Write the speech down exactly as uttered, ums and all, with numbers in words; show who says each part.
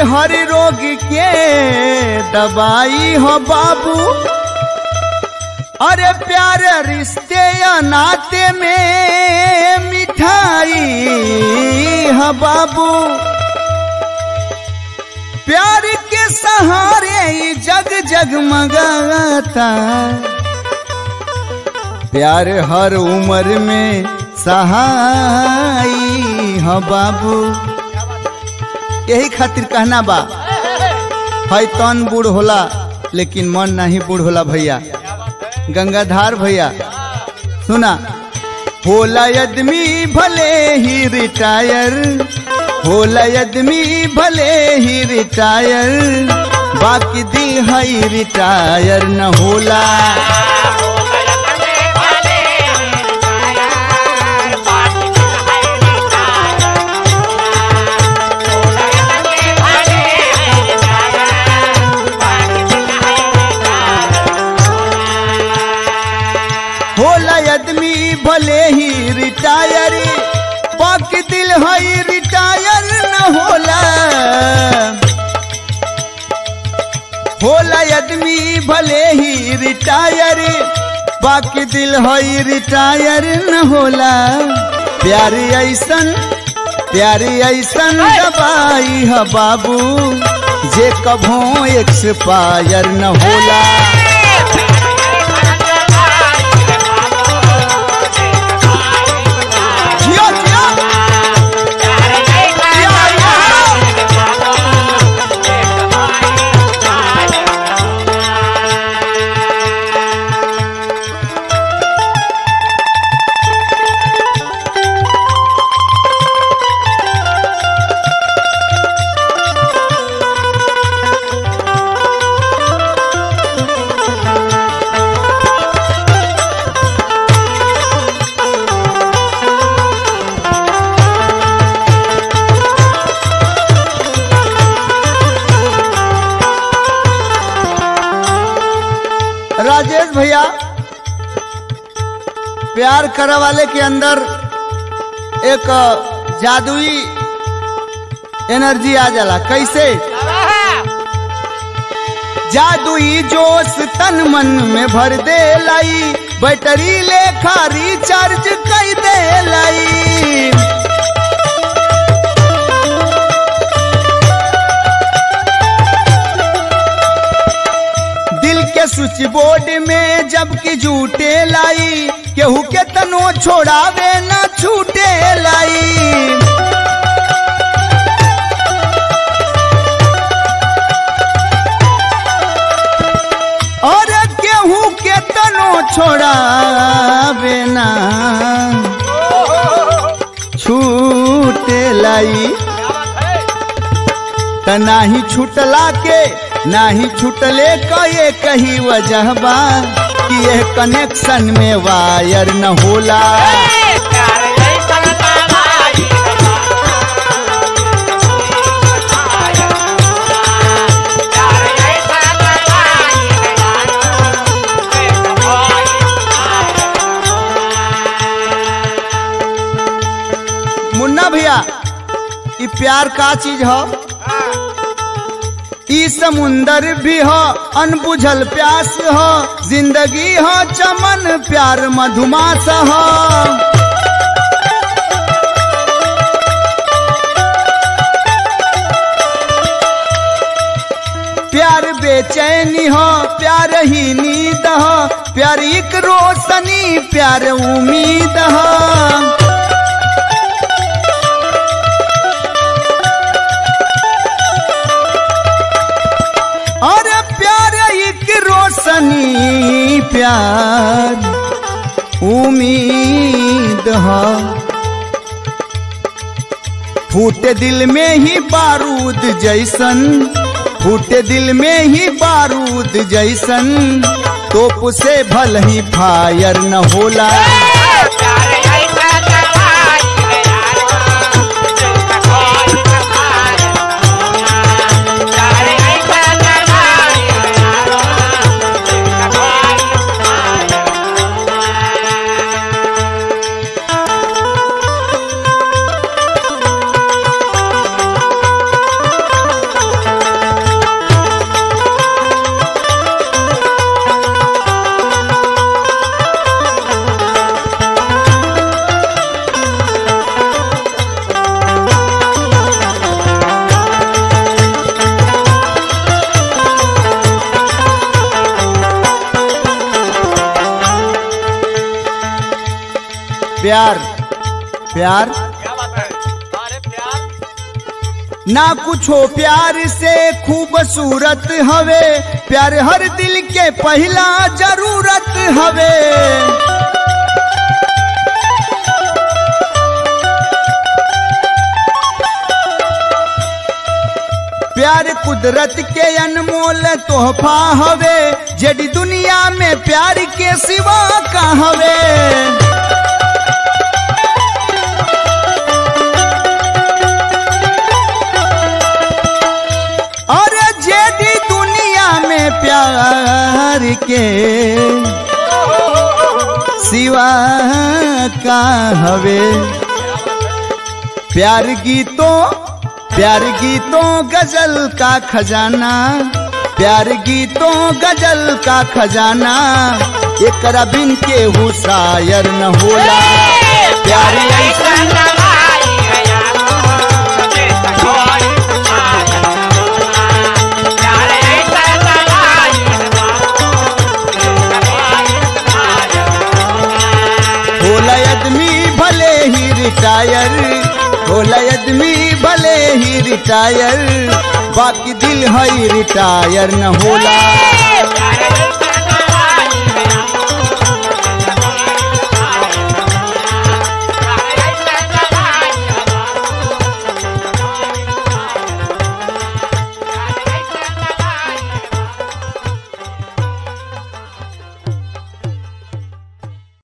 Speaker 1: हर रोग के दवाई हो बाबू। अरे प्यार रिश्ते या नाते में मिठाई है बाबू। प्यार के सहारे जग जगमगाता। प्यार हर उम्र में सहाई है बाबू। यही खातिर कहना बा है तन बूढ़ होला लेकिन मन नहीं बूढ़ होला भैया। गंगाधार भैया सुना, होला आदमी भले ही रिटायर, होला आदमी भले ही रिटायर, बाकी दिल है रिटायर न होला। आदमी भले ही रिटायर, बाकी दिल है रिटायर न होला। होला आदमी भले ही रिटायर, बाकी दिल है रिटायर न होला। प्यारी ऐसन प्यारी ऐसन दवाई है बाबू, जे कभो एक्सपायर न होला। राजेश भैया, प्यार करे वाले के अंदर एक जादुई एनर्जी आ जाला। कैसे? जादुई जोश तन मन में भर दे लाई, बैटरी लेखा रिचार्ज कर दे लाई। स्विच बोर्ड में जबकि झूठे लाई, केहू के तनो छोड़ावे न छूटे लाई। और केहू के तनो छोड़ावे न छूटे लाई। त नाही छूटला के नाही छूटले का ये कही वजह बा कि ये कनेक्शन में वायर न होला। मुन्ना भैया, ये प्यार का चीज हो? ई समुंदर भी हो, अनबुझल प्यास हो, जिंदगी हो चमन प्यार मधुमास हो। प्यार बेचैनी हो, प्यार ही नींद हो, प्यार एक रोशनी प्यार उम्मीद हो। और प्यार एक रोशनी प्यार उम्मीद हो। फूटे दिल में ही बारूद जैसन, फूटे दिल में ही बारूद जैसन, तोप से भल ही फायर न होला। प्यार प्यार ना कुछ हो प्यार से खूबसूरत हवे, प्यार हर दिल के पहला जरूरत हवे। प्यार कुदरत के अनमोल तोहफा हवे, जड़ी दुनिया में प्यार के सिवा का हवे। और जड़ी दुनिया में प्यार के सिवा का हवे। प्यार गीतों प्यार गीतों गजल का खजाना, प्यार गीतों गजल का खजाना, एकरा बिन के हु शायर न होला। प्यार ऐसा होला आदमी भले ही रिटायर, होला आदमी भले ही रिटायर, बाकी दिल है रिटायर न होला।